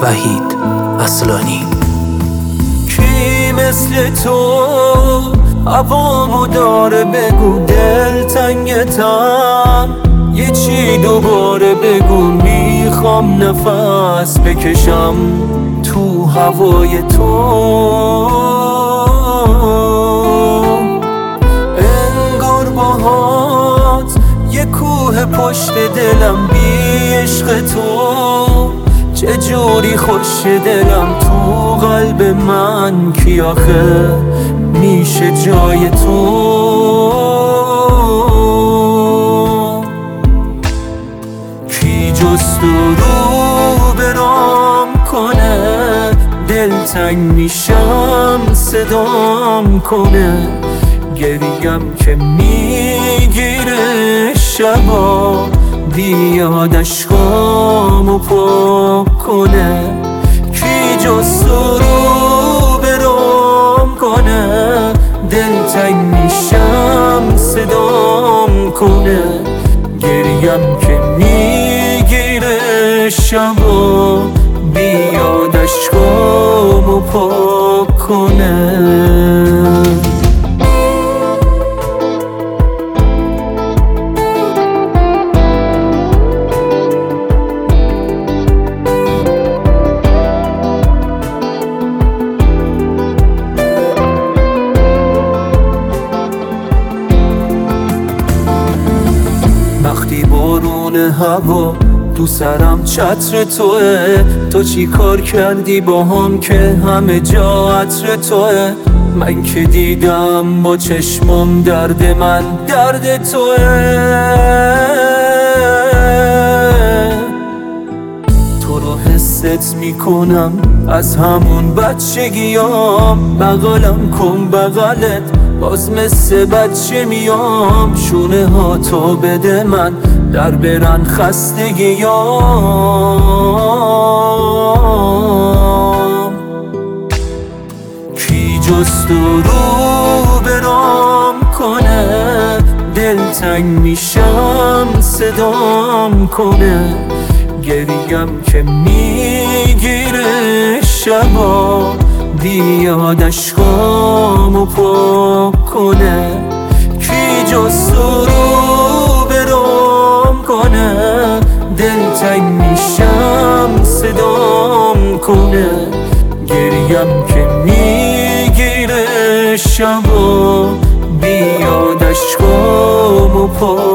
وحید اصلانی. کی مثل تو هوامو داره؟ بگو دلتنگتم، یه چی دوباره بگو، میخوام نفس بکشم تو هوای تو. انگار باهات یه کوه پشت دلم، بی عشق تو چجوری خوش دلم. تو قلب من کی آخه میشه جای تو؟ کی جست رو برام کنه؟ دلتنگ میشم صدام کنه، گریم که میگیره شبا، بیاد عشقامو پاک کنه. کی جست رو برام کنه؟ دلتنگ میشم صدام کنه، گریم که میگیره شبا، بیاد عشقامو پاک کنه. وقتی بارون هوا تو سرم چتر توه، تو چی کار کردی با هم که همه جا عطر توه؟ من که دیدم با چشمم درد من درد توه. تو رو حست میکنم از همون بچگیام، بغلم کن بغلت باز مثل بچه میام، شونه ها تو بده من در برن خستگیام. کی جست رو برام کنه؟ دلتنگ میشم صدام کنه، گریم که میگیره شبا، بیاد عشقامو پاک کنه. کی جست رو برام کنه؟ دلتنگ میشم صدام کنه، گریم که میگیره شبا، بیاد عشقامو پاک